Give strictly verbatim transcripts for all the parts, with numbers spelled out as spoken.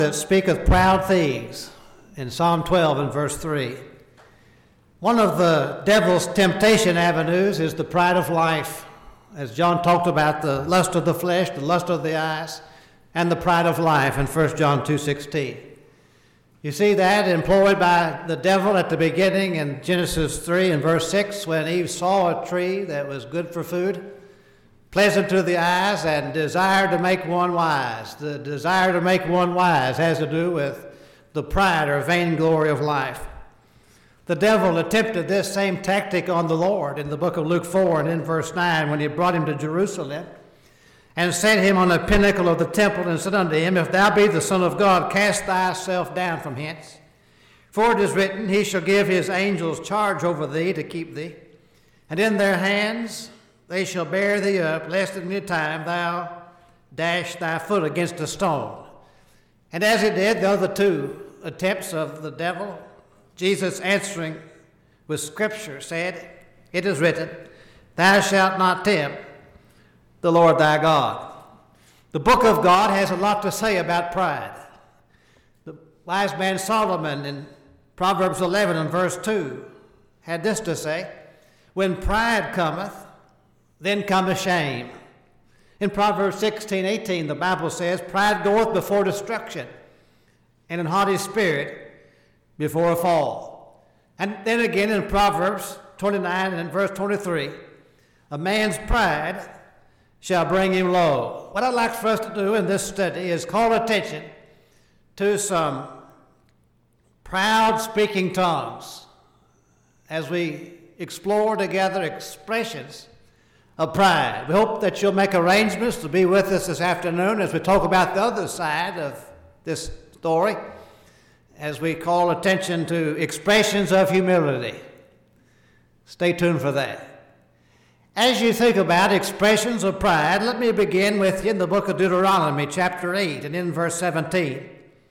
That speaketh proud things in Psalm twelve and verse three. One of the devil's temptation avenues is the pride of life. As John talked about the lust of the flesh, the lust of the eyes, and the pride of life in First John two sixteen. You see that employed by the devil at the beginning in Genesis three and verse six, when Eve saw a tree that was good for food, pleasant to the eyes, and desire to make one wise. The desire to make one wise has to do with the pride or vainglory of life. The devil attempted this same tactic on the Lord in the book of Luke four and in verse nine when he brought him to Jerusalem and set him on the pinnacle of the temple and said unto him, If thou be the Son of God, cast thyself down from hence. For it is written, He shall give his angels charge over thee to keep thee, and in their hands they shall bear thee up, lest at any time thou dash thy foot against a stone. And as he did the other two attempts of the devil, Jesus answering with Scripture said, It is written, Thou shalt not tempt the Lord thy God. The book of God has a lot to say about pride. The wise man Solomon in Proverbs eleven and verse two had this to say, When pride cometh, then cometh shame. In Proverbs sixteen eighteen, the Bible says, Pride goeth before destruction, and an haughty spirit before a fall. And then again in Proverbs twenty-nine and verse twenty-three, a man's pride shall bring him low. What I'd like for us to do in this study is call attention to some proud speaking tongues as we explore together expressions of pride. We hope that you'll make arrangements to be with us this afternoon as we talk about the other side of this story, as we call attention to expressions of humility. Stay tuned for that. As you think about expressions of pride, let me begin with you in the book of Deuteronomy, chapter eight, and in verse seventeen.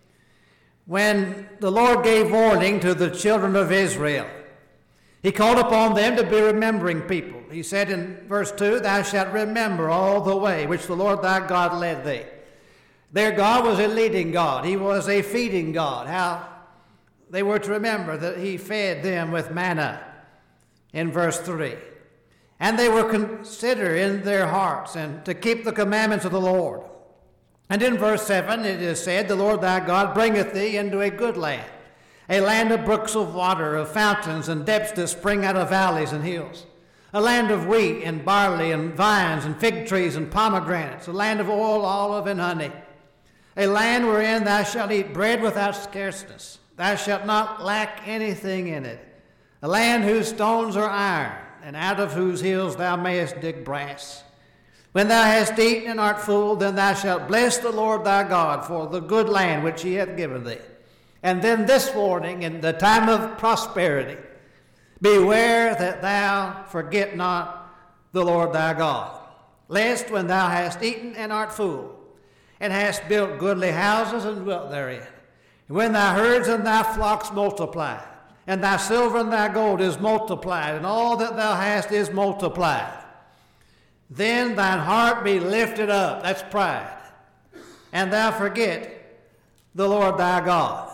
When the Lord gave warning to the children of Israel, He called upon them to be remembering people. He said in verse two, Thou shalt remember all the way which the Lord thy God led thee. Their God was a leading God. He was a feeding God. How they were to remember that He fed them with manna in verse three. And they were consider in their hearts and to keep the commandments of the Lord. And in verse seven it is said, The Lord thy God bringeth thee into a good land, a land of brooks of water, of fountains and depths that spring out of valleys and hills, a land of wheat and barley and vines and fig trees and pomegranates, a land of oil, olive, and honey, a land wherein thou shalt eat bread without scarceness. Thou shalt not lack anything in it, a land whose stones are iron, and out of whose hills thou mayest dig brass. When thou hast eaten and art full, then thou shalt bless the Lord thy God for the good land which He hath given thee. And then this warning in the time of prosperity, beware that thou forget not the Lord thy God, lest when thou hast eaten and art full, and hast built goodly houses and dwelt therein, and when thy herds and thy flocks multiply, and thy silver and thy gold is multiplied, and all that thou hast is multiplied, then thine heart be lifted up, that's pride, and thou forget the Lord thy God,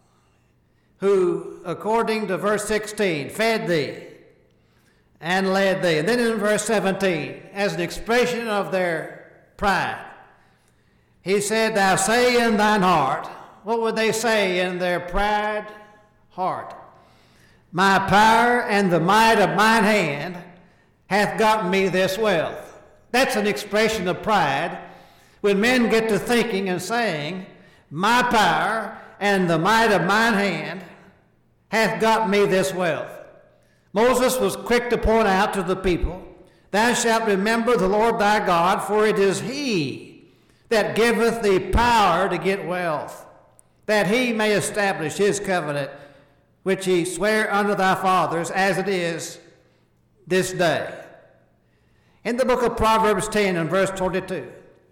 who, according to verse sixteen, fed thee and led thee. And then in verse seventeen, as an expression of their pride, He said, Thou say in thine heart. What would they say in their pride heart? My power and the might of mine hand hath gotten me this wealth. That's an expression of pride when men get to thinking and saying, My power and the might of mine hand hath got me this wealth. Moses was quick to point out to the people, Thou shalt remember the Lord thy God, for it is He that giveth thee power to get wealth, that He may establish His covenant, which He sware unto thy fathers, as it is this day. In the book of Proverbs ten and verse twenty-two,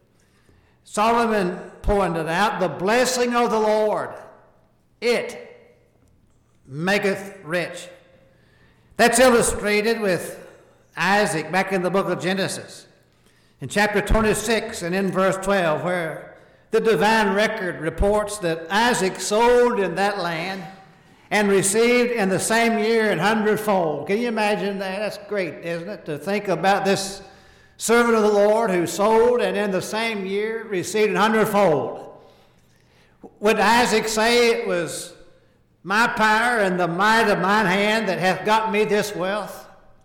Solomon pointed out the blessing of the Lord, it maketh rich. That's illustrated with Isaac back in the book of Genesis, in chapter twenty-six and in verse twelve, where the divine record reports that Isaac sowed in that land and received in the same year an hundredfold. Can you imagine that? That's great, isn't it? To think about this servant of the Lord who sowed and in the same year received an hundredfold. Would Isaac say it was my power and the might of mine hand that hath got me this wealth?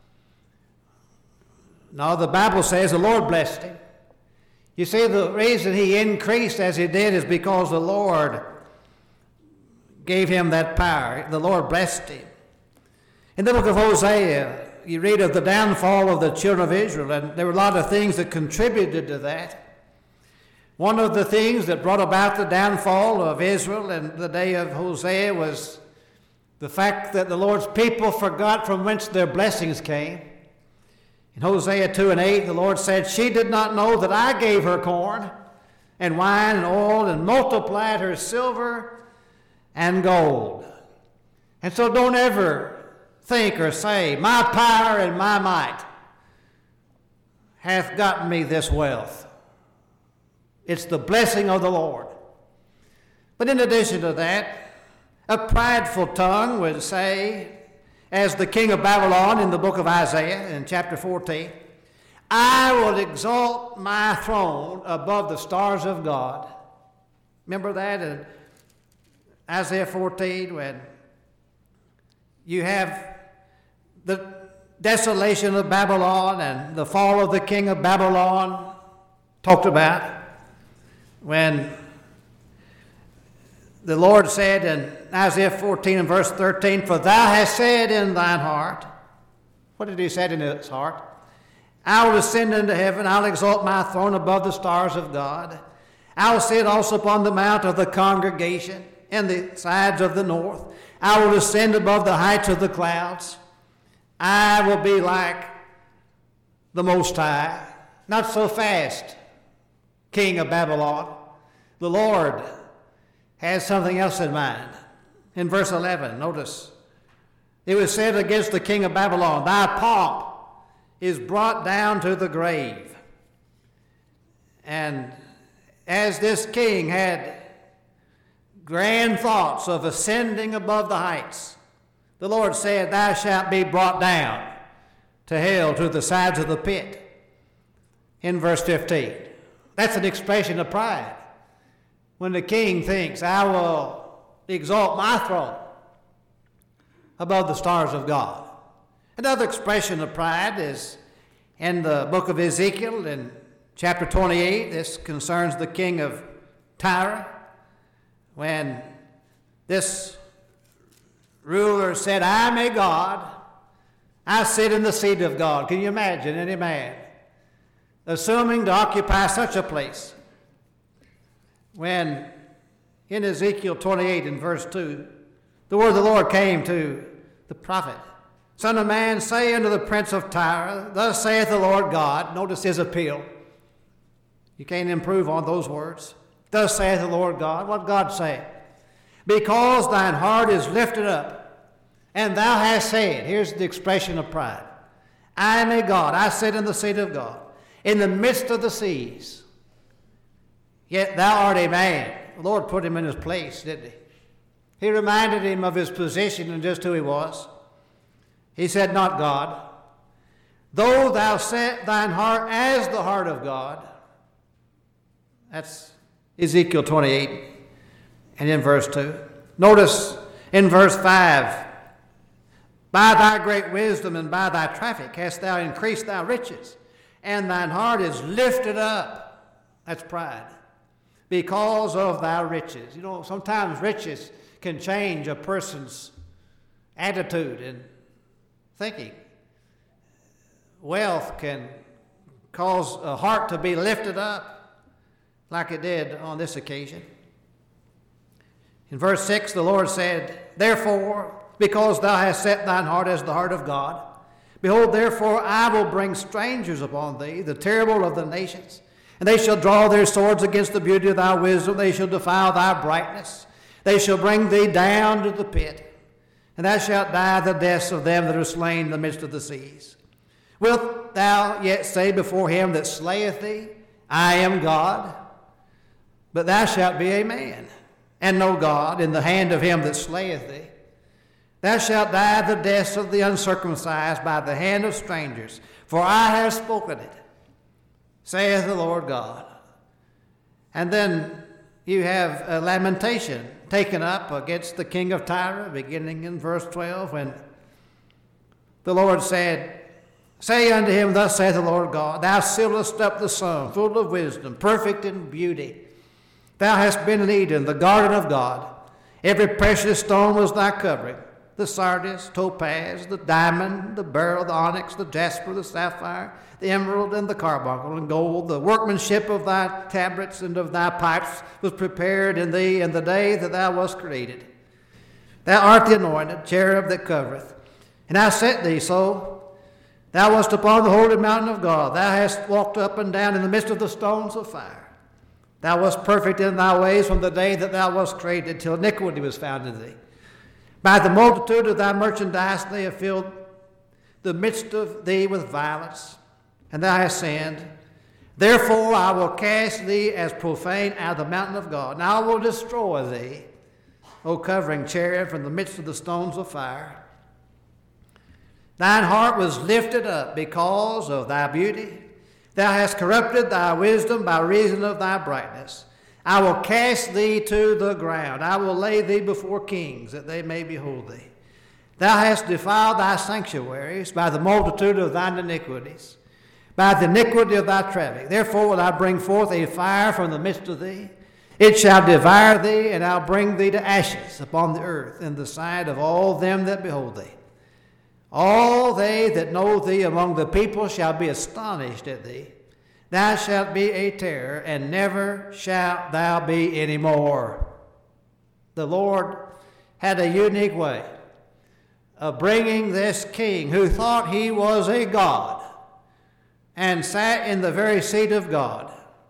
No, the Bible says the Lord blessed him. You see, the reason he increased as he did is because the Lord gave him that power. The Lord blessed him. In the book of Hosea, you read of the downfall of the children of Israel, and there were a lot of things that contributed to that. One of the things that brought about the downfall of Israel in the day of Hosea was the fact that the Lord's people forgot from whence their blessings came. In Hosea two and eight, the Lord said, "She did not know that I gave her corn and wine and oil and multiplied her silver and gold." And so don't ever think or say, "My power and my might hath gotten me this wealth." It's the blessing of the Lord. But in addition to that, a prideful tongue would say, as the king of Babylon in the book of Isaiah in chapter fourteen, "I will exalt my throne above the stars of God." Remember that in Isaiah fourteen, when you have the desolation of Babylon and the fall of the king of Babylon talked about, when the Lord said in Isaiah fourteen and verse thirteen, "For thou hast said in thine heart," what did he say in his heart? "I will ascend into heaven, I'll exalt my throne above the stars of God. I will sit also upon the mount of the congregation in the sides of the north. I will ascend above the heights of the clouds. I will be like the Most High." Not so fast, king of Babylon. The Lord has something else in mind. In verse eleven, notice, it was said against the king of Babylon, "Thy pomp is brought down to the grave." And as this king had grand thoughts of ascending above the heights, the Lord said, "Thou shalt be brought down to hell, to the sides of the pit." In verse fifteen. That's an expression of pride. When the king thinks, "I will exalt my throne above the stars of God." Another expression of pride is in the book of Ezekiel in chapter twenty-eight. This concerns the king of Tyre, when this ruler said, "I am a God, I sit in the seat of God." Can you imagine any man assuming to occupy such a place? When in Ezekiel twenty-eight in verse two, the word of the Lord came to the prophet, "Son of man, say unto the prince of Tyre, Thus saith the Lord God." Notice his appeal. You can't improve on those words. "Thus saith the Lord God." What God say? "Because thine heart is lifted up, and thou hast said," here's the expression of pride, "I am a God, I sit in the seat of God, in the midst of the seas. Yet thou art a man." The Lord put him in his place, didn't he? He reminded him of his position and just who he was. He said, "Not God. Though thou set thine heart as the heart of God." That's Ezekiel twenty-eight and in verse two. Notice in verse five, "By thy great wisdom and by thy traffic hast thou increased thy riches, and thine heart is lifted up." That's pride. "Because of thy riches." You know, sometimes riches can change a person's attitude and thinking. Wealth can cause a heart to be lifted up, like it did on this occasion. In verse six, the Lord said, "Therefore, because thou hast set thine heart as the heart of God, behold, therefore I will bring strangers upon thee, the terrible of the nations, and they shall draw their swords against the beauty of thy wisdom. They shall defile thy brightness. They shall bring thee down to the pit, and thou shalt die the deaths of them that are slain in the midst of the seas. Wilt thou yet say before him that slayeth thee, I am God? But thou shalt be a man, and no God, in the hand of him that slayeth thee. Thou shalt die the deaths of the uncircumcised by the hand of strangers, for I have spoken it, saith the Lord God. And then you have a lamentation taken up against the king of Tyre, beginning in verse twelve, when the Lord said, Say unto him, Thus saith the Lord God, Thou sealest up the sum, full of wisdom, perfect in beauty. Thou hast been in Eden, the garden of God. Every precious stone was thy covering, the sardius, topaz, the diamond, the beryl, the onyx, the jasper, the sapphire, the emerald, and the carbuncle, and gold. The workmanship of thy tabrets and of thy pipes was prepared in thee in the day that thou wast created. Thou art the anointed cherub that covereth, and I set thee so. Thou wast upon the holy mountain of God. Thou hast walked up and down in the midst of the stones of fire. Thou wast perfect in thy ways from the day that thou wast created, till iniquity was found in thee. By the multitude of thy merchandise they have filled the midst of thee with violence, and thou hast sinned. Therefore I will cast thee as profane out of the mountain of God, and I will destroy thee, O covering cherub, from the midst of the stones of fire. Thine heart was lifted up because of thy beauty. Thou hast corrupted thy wisdom by reason of thy brightness. I will cast thee to the ground. I will lay thee before kings, that they may behold thee. Thou hast defiled thy sanctuaries by the multitude of thine iniquities, by the iniquity of thy traffic. Therefore will I bring forth a fire from the midst of thee. It shall devour thee, and I'll bring thee to ashes upon the earth in the sight of all them that behold thee. All they that know thee among the people shall be astonished at thee. Thou shalt be a terror, and never shalt thou be any more. The Lord had a unique way of bringing this king who thought he was a god and sat in the very seat of God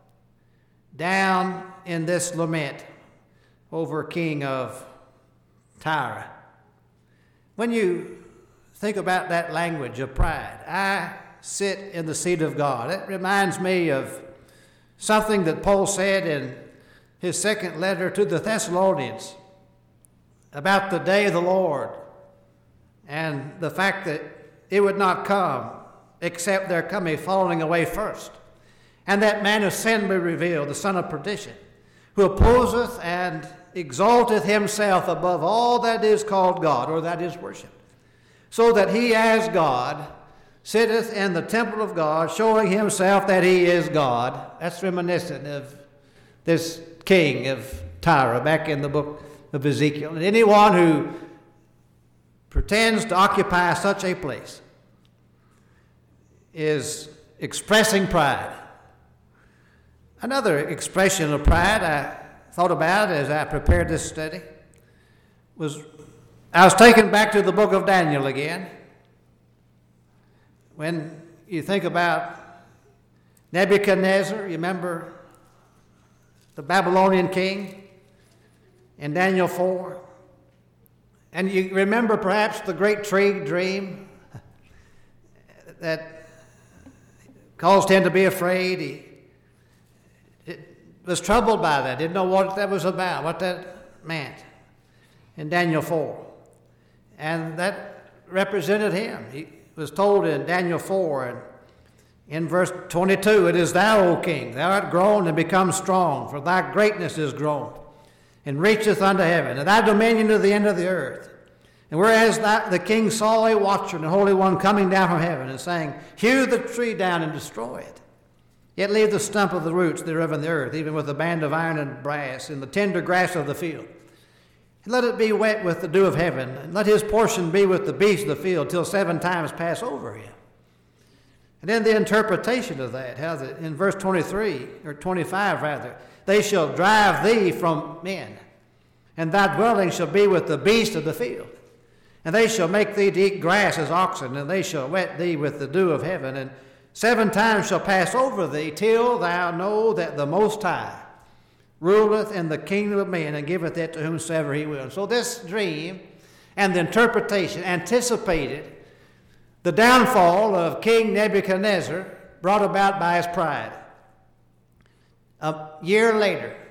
down in this lament over king of Tyre. When you think about that language of pride, I sit in the seat of God. It reminds me of something that Paul said in his second letter to the Thessalonians about the day of the Lord and the fact that it would not come except there come a falling away first, and that man of sin be revealed, the son of perdition, who opposeth and exalteth himself above all that is called God, or that is worshipped, so that he as God sitteth in the temple of God, showing himself that he is God. That's reminiscent of this king of Tyre back in the book of Ezekiel. And anyone who pretends to occupy such a place is expressing pride. Another expression of pride I thought about as I prepared this study was I was taken back to the book of Daniel again. When you think about Nebuchadnezzar, you remember the Babylonian king in Daniel four? And you remember perhaps the great tree dream that caused him to be afraid. He was troubled by that, didn't know what that was about, what that meant in Daniel four. And that represented him. He was told in Daniel four and in verse twenty-two, It is thou, O king, thou art grown and become strong, for thy greatness is grown, and reacheth unto heaven, and thy dominion to the end of the earth. And whereas that, the king saw a watcher and a holy one coming down from heaven, and saying, Hew the tree down and destroy it, yet leave the stump of the roots thereof in the earth, even with the band of iron and brass, and the tender grass of the field. And let it be wet with the dew of heaven, and let his portion be with the beasts of the field, till seven times pass over him. And then the interpretation of that, how that in verse twenty-three, or twenty-five rather, they shall drive thee from men, and thy dwelling shall be with the beasts of the field. And they shall make thee to eat grass as oxen, and they shall wet thee with the dew of heaven, and seven times shall pass over thee, till thou know that the Most High ruleth in the kingdom of men, and giveth it to whomsoever he will. So this dream and the interpretation anticipated the downfall of King Nebuchadnezzar, brought about by his pride. A year later,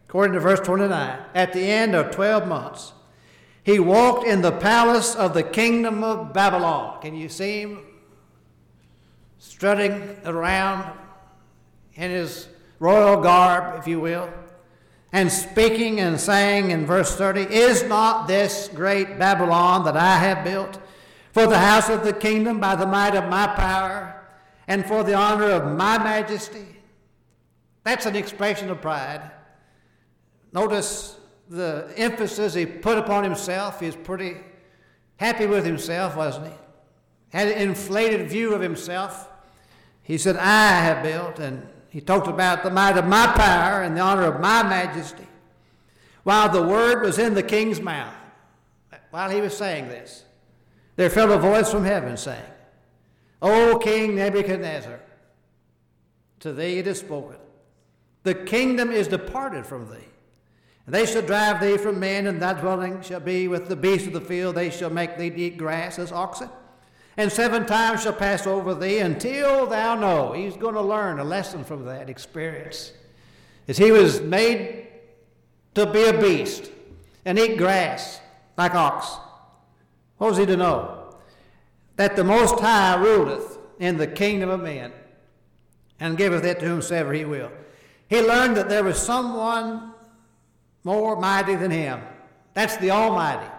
According to verse twenty-nine, at the end of twelve months, he walked in the palace of the kingdom of Babylon. Can you see him strutting around in his royal garb, if you will, and speaking and saying in verse thirty, is not this great Babylon that I have built for the house of the kingdom by the might of my power and for the honor of my majesty? That's an expression of pride. Notice the emphasis he put upon himself. He was pretty happy with himself, wasn't he? Had an inflated view of himself. He said, I have built, and he talked about the might of my power and the honor of my majesty. While the word was in the king's mouth, while he was saying this, there fell a voice from heaven saying, O King Nebuchadnezzar, to thee it is spoken, the kingdom is departed from thee. And they shall drive thee from men, and thy dwelling shall be with the beasts of the field. They shall make thee eat grass as oxen. And seven times shall pass over thee until thou know. He's going to learn a lesson from that experience. As he was made to be a beast and eat grass like ox. What was he to know? That the Most High ruleth in the kingdom of men and giveth it to whomsoever he will. He learned that there was someone more mighty than him. That's the Almighty.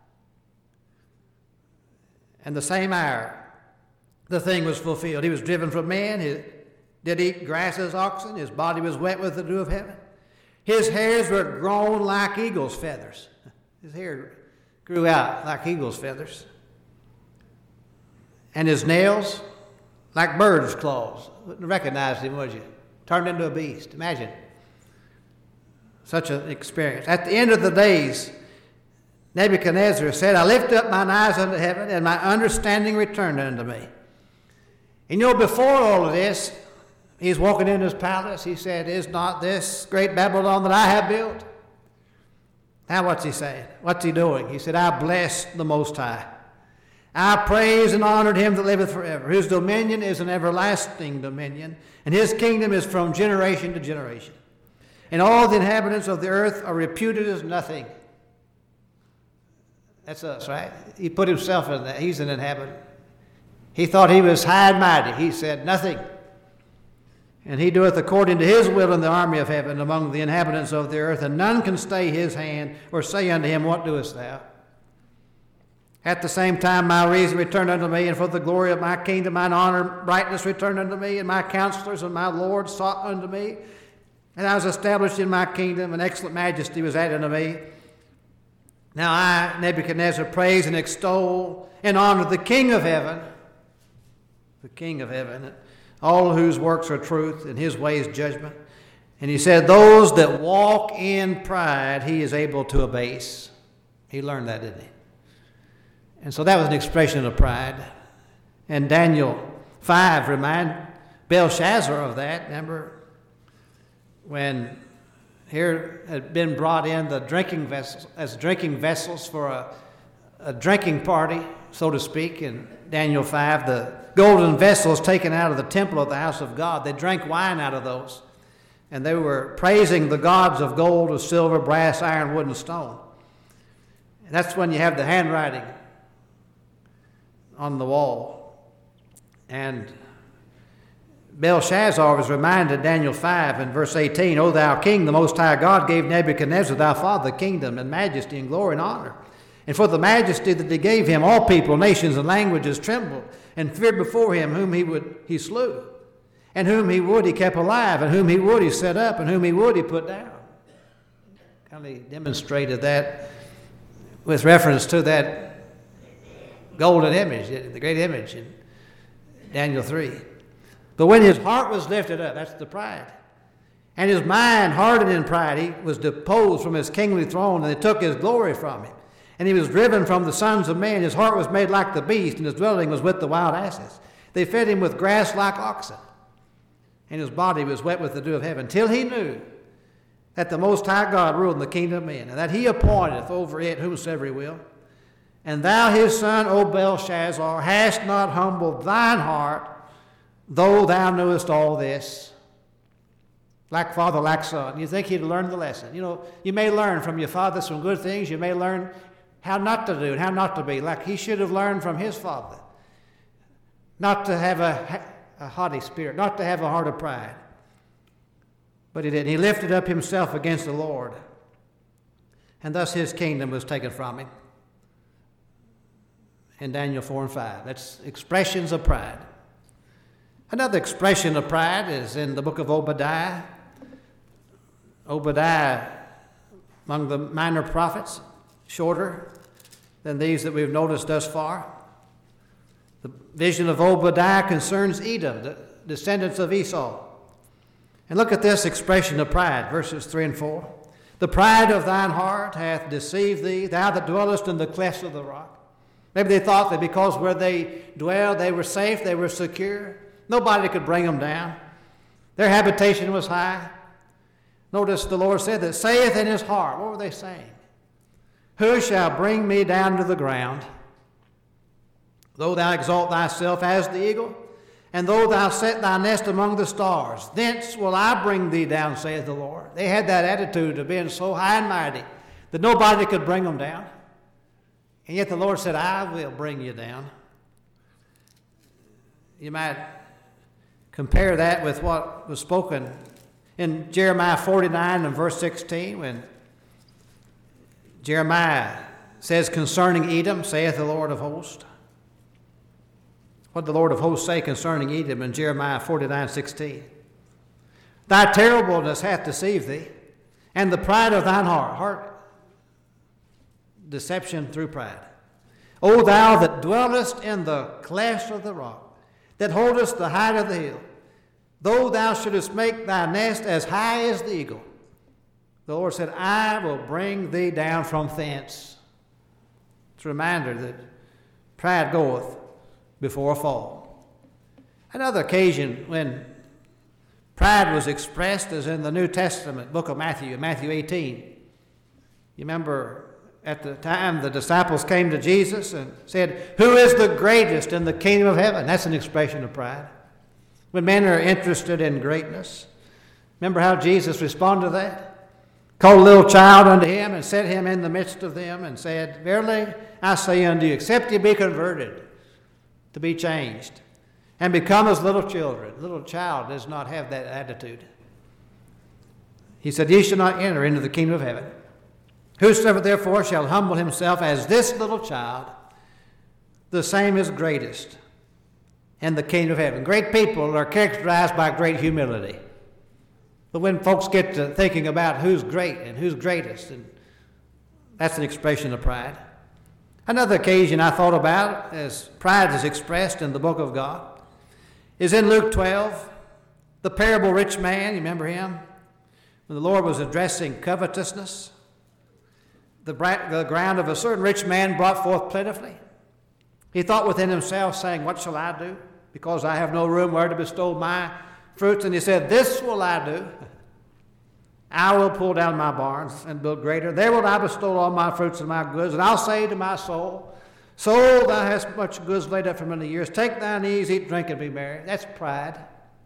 And the same hour, the thing was fulfilled. He was driven from men. He did eat grass as oxen. His body was wet with the dew of heaven. His hairs were grown like eagle's feathers. His hair grew out like eagle's feathers. And his nails like bird's claws. Wouldn't recognize him, would you? Turned into a beast. Imagine such an experience. At the end of the days, Nebuchadnezzar said, I lift up mine eyes unto heaven, and my understanding returned unto me. And you know, before all of this, he's walking in his palace. He said, is not this great Babylon that I have built? Now what's he saying? What's he doing? He said, I bless the Most High. I praise and honored him that liveth forever, whose dominion is an everlasting dominion, and his kingdom is from generation to generation. And all the inhabitants of the earth are reputed as nothing. That's us, right? He put himself in that. He's an inhabitant. He thought he was high and mighty. He said, nothing. And he doeth according to his will in the army of heaven among the inhabitants of the earth, and none can stay his hand or say unto him, what doest thou? At the same time my reason returned unto me, and for the glory of my kingdom mine honor brightness returned unto me, and my counselors and my lords sought unto me. And I was established in my kingdom, and excellent majesty was added unto me. Now I, Nebuchadnezzar, praise and extol and honor the King of heaven, the King of heaven, all whose works are truth, and his ways judgment. And he said, those that walk in pride, he is able to abase. He learned that, didn't he? And so that was an expression of pride. And Daniel five remind Belshazzar of that. Remember when here had been brought in the drinking vessels as drinking vessels for a, a drinking party, so to speak, in Daniel five, the golden vessels taken out of the temple of the house of God. They drank wine out of those. And they were praising the gods of gold, of silver, brass, iron, wood, and stone. And that's when you have the handwriting on the wall. And Belshazzar was reminded, Daniel five and verse eighteen, O thou king, the Most High God gave Nebuchadnezzar thy father kingdom and majesty and glory and honor. And for the majesty that he gave him, all people, nations, and languages trembled and feared before him, whom he would he slew, and whom he would he kept alive, and whom he would he set up, and whom he would he put down. Kind of demonstrated that with reference to that golden image, the great image in Daniel three. But when his heart was lifted up, that's the pride, and his mind hardened in pride, he was deposed from his kingly throne, and they took his glory from him. And he was driven from the sons of men. His heart was made like the beast, and his dwelling was with the wild asses. They fed him with grass like oxen, and his body was wet with the dew of heaven, till he knew that the Most High God ruled in the kingdom of men, and that he appointeth over it whomsoever he will. And thou, his son, O Belshazzar, hast not humbled thine heart, though thou knewest all this. Like father, like son. You think he'd learn the lesson. You know, you may learn from your father some good things. You may learn how not to do and how not to be. Like he should have learned from his father. Not to have a, a haughty spirit, not to have a heart of pride. But he did. He lifted up himself against the Lord. And thus his kingdom was taken from him. In Daniel four and five. That's expressions of pride. Another expression of pride is in the book of Obadiah. Obadiah, among the minor prophets, shorter than these that we've noticed thus far. The vision of Obadiah concerns Edom, the descendants of Esau. And look at this expression of pride, verses three and four. The pride of thine heart hath deceived thee, thou that dwellest in the clefts of the rock. Maybe they thought that because where they dwelled, they were safe, they were secure. Nobody could bring them down. Their habitation was high. Notice the Lord said that, saith in his heart. What were they saying? Who shall bring me down to the ground? Though thou exalt thyself as the eagle, and though thou set thy nest among the stars, thence will I bring thee down, saith the Lord. They had that attitude of being so high and mighty that nobody could bring them down. And yet the Lord said, I will bring you down. You might compare that with what was spoken in Jeremiah forty-nine and verse sixteen, when Jeremiah says concerning Edom, saith the Lord of hosts. What did the Lord of hosts say concerning Edom in Jeremiah forty-nine sixteen? Thy terribleness hath deceived thee, and the pride of thine heart, heart deception through pride. O thou that dwellest in the clefts of the rock, that holdest the height of the hill, though thou shouldest make thy nest as high as the eagle, the Lord said, I will bring thee down from thence. It's a reminder that pride goeth before a fall. Another occasion when pride was expressed is in the New Testament book of Matthew, Matthew eighteen. You remember at the time the disciples came to Jesus and said, who is the greatest in the kingdom of heaven? That's an expression of pride. When men are interested in greatness. Remember how Jesus responded to that? Called a little child unto him and set him in the midst of them and said, verily I say unto you, except ye be converted, to be changed, and become as little children. Little child does not have that attitude. He said, ye shall not enter into the kingdom of heaven. Whosoever therefore shall humble himself as this little child, the same is greatest in the kingdom of heaven. Great people are characterized by great humility. But when folks get to thinking about who's great and who's greatest, and that's an expression of pride. Another occasion I thought about as pride is expressed in the book of God is in Luke twelve, the parable rich man. You remember him? When the Lord was addressing covetousness. The, the ground of a certain rich man brought forth plentifully. He thought within himself, saying, what shall I do? Because I have no room where to bestow my fruits. And he said, this will I do. I will pull down my barns and build greater. There will I bestow all my fruits and my goods. And I'll say to my soul, soul, thou hast much goods laid up for many years. Take thine ease, eat, drink, and be merry. That's pride.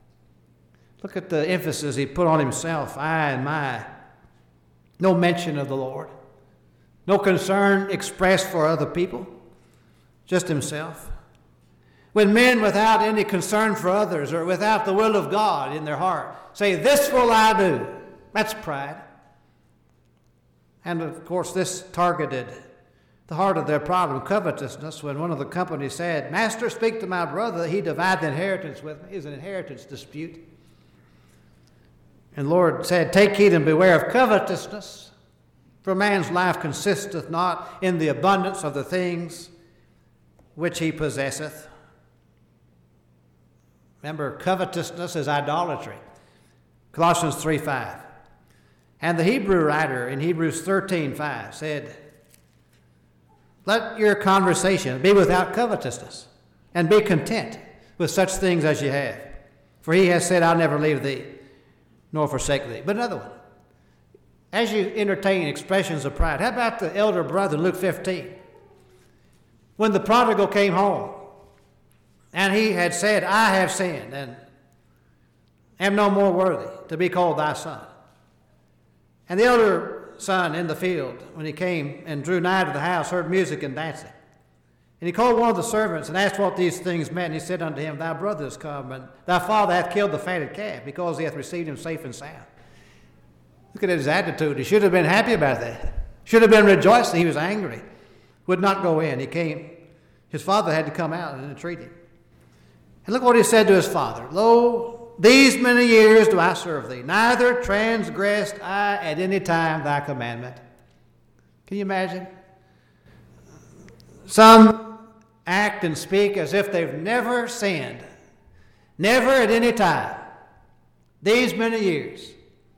Look at the emphasis he put on himself, I and my. No mention of the Lord. No concern expressed for other people, just himself. When men without any concern for others or without the will of God in their heart say, this will I do, that's pride. And of course this targeted the heart of their problem, covetousness, when one of the company said, Master, speak to my brother that he divide the inheritance with me. It's an inheritance dispute. And the Lord said, take heed and beware of covetousness. For man's life consisteth not in the abundance of the things which he possesseth. Remember, covetousness is idolatry. Colossians three five. And the Hebrew writer in Hebrews thirteen five said, let your conversation be without covetousness, and be content with such things as you have. For he has said, I'll never leave thee, nor forsake thee. But another one. As you entertain expressions of pride, how about the elder brother, Luke fifteen? When the prodigal came home, and he had said, I have sinned, and am no more worthy to be called thy son. And the elder son in the field, when he came and drew nigh to the house, heard music and dancing. And he called one of the servants and asked what these things meant. And he said unto him, thy brother is come, and thy father hath killed the fatted calf, because he hath received him safe and sound. Look at his attitude. He should have been happy about that. Should have been rejoicing. He was angry. Would not go in. He came. His father had to come out and entreat him. And look what he said to his father. Lo, these many years do I serve thee. Neither transgressed I at any time thy commandment. Can you imagine? Some act and speak as if they've never sinned. Never at any time. These many years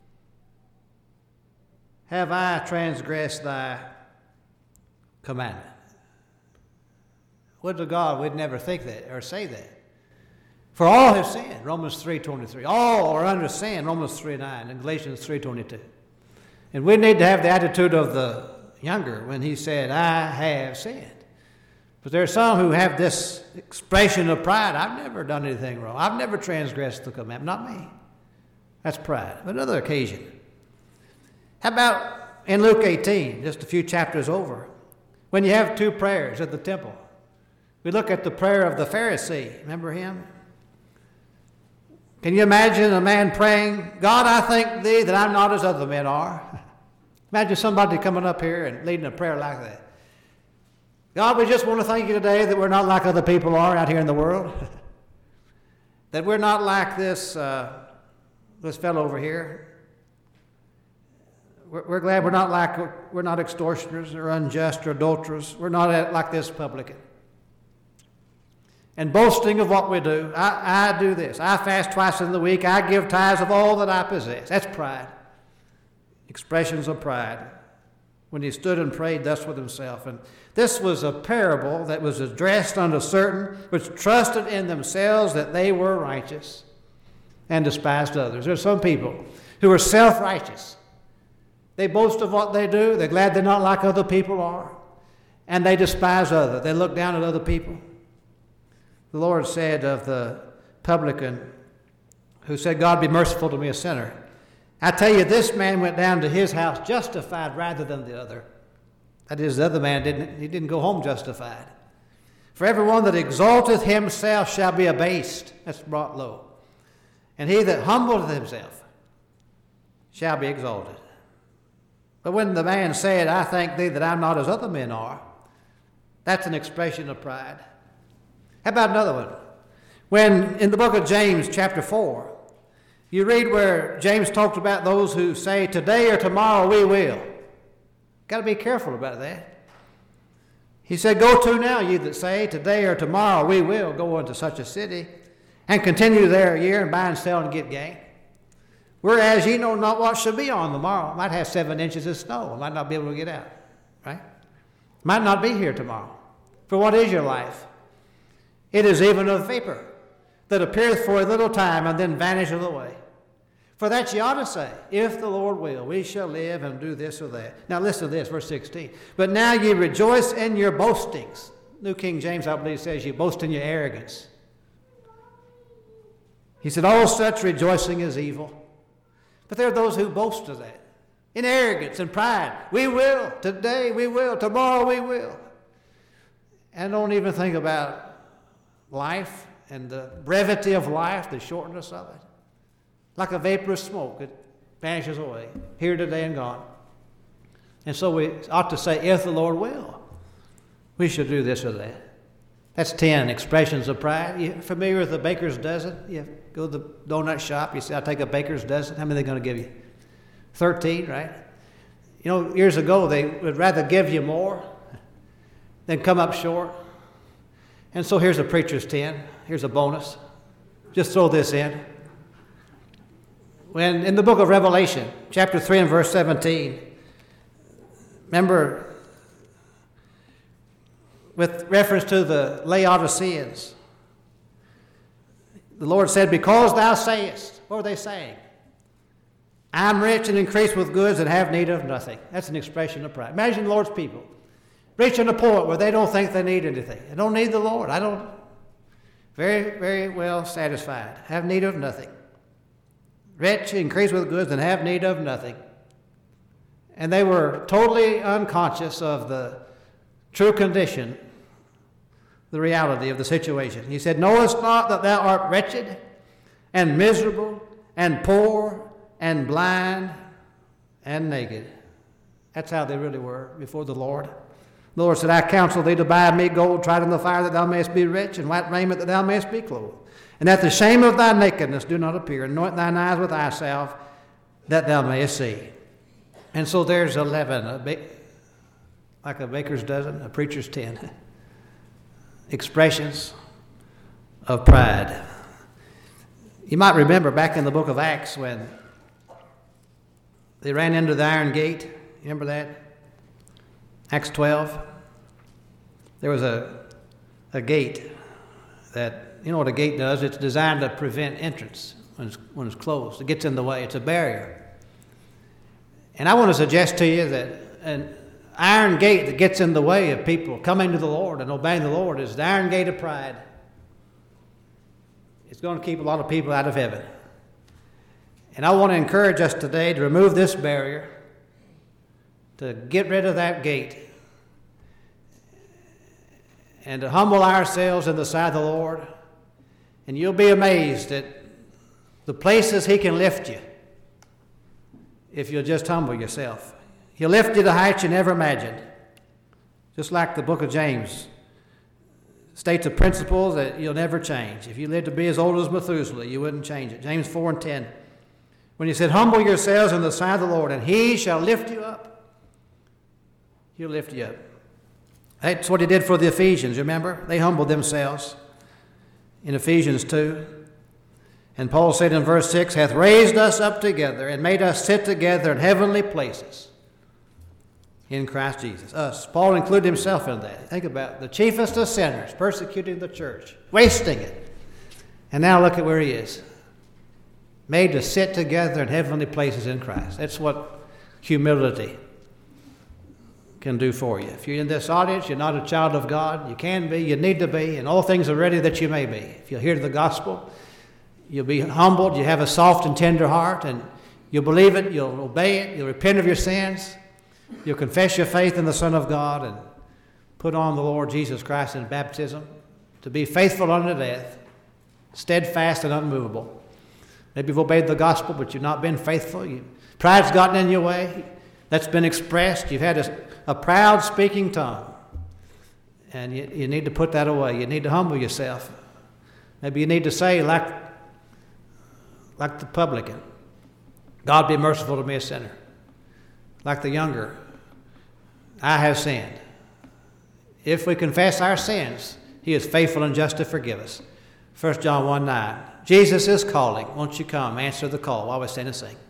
have I transgressed thy commandment. Would to God we'd never think that or say that. For all have sinned, Romans three twenty-three. All are under sin, Romans three nine, and Galatians three twenty-two. And we need to have the attitude of the younger when he said, I have sinned. But there are some who have this expression of pride. I've never done anything wrong. I've never transgressed the commandment. Not me. That's pride. Another occasion. How about in Luke eighteen, just a few chapters over, when you have two prayers at the temple? We look at the prayer of the Pharisee. Remember him? Can you imagine a man praying, God, I thank thee that I'm not as other men are? Imagine somebody coming up here and leading a prayer like that. God, we just want to thank you today that we're not like other people are out here in the world. That we're not like this, uh, this fellow over here. We're, we're glad we're not like, we're not extortioners or unjust or adulterers. We're not like this publican. And boasting of what we do. I, I do this. I fast twice in the week. I give tithes of all that I possess. That's pride. Expressions of pride. When he stood and prayed thus with himself. And this was a parable that was addressed unto certain which trusted in themselves that they were righteous and despised others. There are some people who are self-righteous. They boast of what they do. They're glad they're not like other people are. And they despise others. They look down at other people. The Lord said of the publican who said, God be merciful to me, a sinner. I tell you, this man went down to his house justified rather than the other. That is, the other man didn't, he didn't go home justified. For everyone that exalteth himself shall be abased. That's brought low. And he that humbleth himself shall be exalted. But when the man said, I thank thee that I'm not as other men are, that's an expression of pride. How about another one? When in the book of James, chapter four, you read where James talked about those who say, today or tomorrow we will. Got to be careful about that. He said, go to now, ye that say, today or tomorrow we will go into such a city, and continue there a year, and buy and sell and get gain. Whereas ye know not what shall be on the morrow. Might have seven inches of snow. Might not be able to get out. Right? Might not be here tomorrow. For what is your life? It is even a vapor that appeareth for a little time and then vanisheth away. For that ye ought to say, if the Lord will, we shall live and do this or that. Now listen to this, verse sixteen. But now ye rejoice in your boastings. New King James, I believe, says you boast in your arrogance. He said, all such rejoicing is evil. But there are those who boast of that. In arrogance and pride. We will. Today we will. Tomorrow we will. And don't even think about life and the brevity of life, the shortness of it. Like a vapor of smoke, it vanishes away, here today and gone. And so we ought to say, if the Lord will, we should do this or that. That's ten expressions of pride. You familiar with the baker's dozen? You go to the donut shop, you say, I'll take a baker's dozen. How many are they going to give you? thirteen, right? You know, years ago, they would rather give you more than come up short. And so here's a preacher's ten. Here's a bonus. Just throw this in. When in the book of Revelation, chapter three and verse seventeen, remember, with reference to the Laodiceans, the Lord said, because thou sayest, what are they saying? I'm rich and increased with goods and have need of nothing. That's an expression of pride. Imagine the Lord's people reaching a point where they don't think they need anything. They don't need the Lord. I don't. Very, very well satisfied. Have need of nothing. rich, increase with goods, and have need of nothing. And they were totally unconscious of the true condition, the reality of the situation. He said, knowest not that thou art wretched and miserable and poor and blind and naked? That's how they really were before the Lord. The Lord said, I counsel thee to buy of me gold tried in the fire, that thou mayest be rich, and white raiment, that thou mayest be clothed. And that the shame of thy nakedness do not appear. Anoint thine eyes with eye salve, that thou mayest see. And so there's eleven, a ba- like a baker's dozen, a preacher's ten, expressions of pride. You might remember back in the book of Acts when they ran into the iron gate. You remember that? Acts twelve. There was a, a gate that, you know what a gate does? It's designed to prevent entrance when it's, when it's closed. It gets in the way. It's a barrier. And I want to suggest to you that an iron gate that gets in the way of people coming to the Lord and obeying the Lord is the iron gate of pride. It's going to keep a lot of people out of heaven. And I want to encourage us today to remove this barrier, to get rid of that gate, and to humble ourselves in the sight of the Lord. And you'll be amazed at the places He can lift you if you'll just humble yourself. He'll lift you to heights you never imagined. Just like the book of James states a principle that you'll never change. If you lived to be as old as Methuselah, you wouldn't change it. James four and ten. When He said, humble yourselves in the sight of the Lord, and He shall lift you up. He'll lift you up. That's what He did for the Ephesians, remember? They humbled themselves in Ephesians two. And Paul said in verse six, hath raised us up together and made us sit together in heavenly places in Christ Jesus. Us. Paul included himself in that. Think about it. The chiefest of sinners, persecuting the church, wasting it. And now look at where he is. Made to sit together in heavenly places in Christ. That's what humility can do for you. If you're in this audience, you're not a child of God. You can be, you need to be, and all things are ready that you may be. If you'll hear the gospel, you'll be humbled, you have a soft and tender heart, and you'll believe it, you'll obey it, you'll repent of your sins, you'll confess your faith in the Son of God, and put on the Lord Jesus Christ in baptism to be faithful unto death, steadfast and unmovable. Maybe you've obeyed the gospel, but you've not been faithful. You, pride's gotten in your way. That's been expressed. You've had a, a proud speaking tongue. And you, you need to put that away. You need to humble yourself. Maybe you need to say, like, like the publican, God be merciful to me, a sinner. Like the younger, I have sinned. If we confess our sins, He is faithful and just to forgive us. First John one nine. Jesus is calling. Won't you come? Answer the call while we stand and sing.